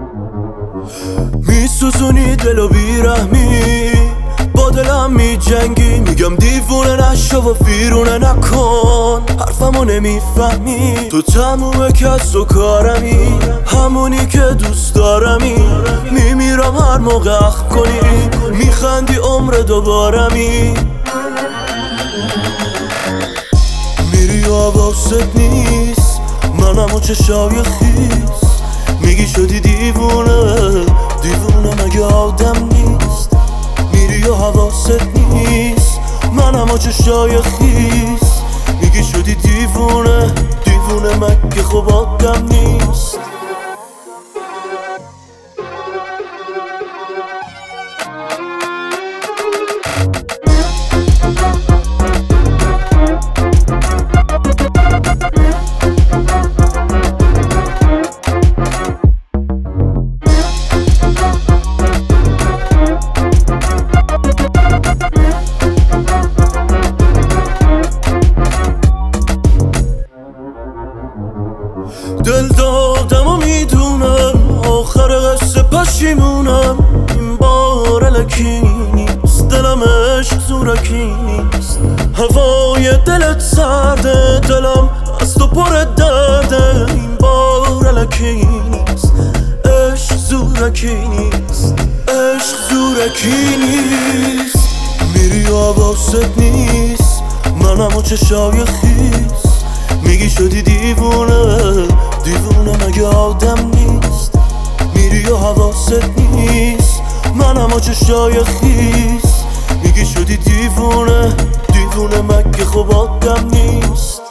میسوزونی دلو بیرحمی، با دلم میجنگی، میگم دیوونه نشو و فیرونه نکن، حرفمو نمیفهمی. تو تموم کس و کارمی، همونی که دوست دارمی. میمیرم هر موقع اخ کنی، میخندی عمر دوبارمی. میری و حواست نیست، منم و چشای خیس. میگی شدی دیوونه، دیوونه مگه آدم نیست؟ میری و حواست نیست، منم و چشای خیس. میگی شدی دیوونه، دیوونه مگه خب آدم نیست؟ دل دادم و میدونم آخر قصه پشیمونم. این بار الکی نیست، دلم عشق زورکی نیست. هوای دلت سرده، دلم از تو پر درده. این بار الکی نیست، عشق زورکی نیست، عشق زورکی نیست. میری و حواست نیست، منم و چشای خیس. میگی شدی دیوونه، دیوونه مگه آدم نیست؟ میری و حواست نیست، منم و چشای خیس. میگی شدی دیوونه، دیوونه مگه خب آدم نیست؟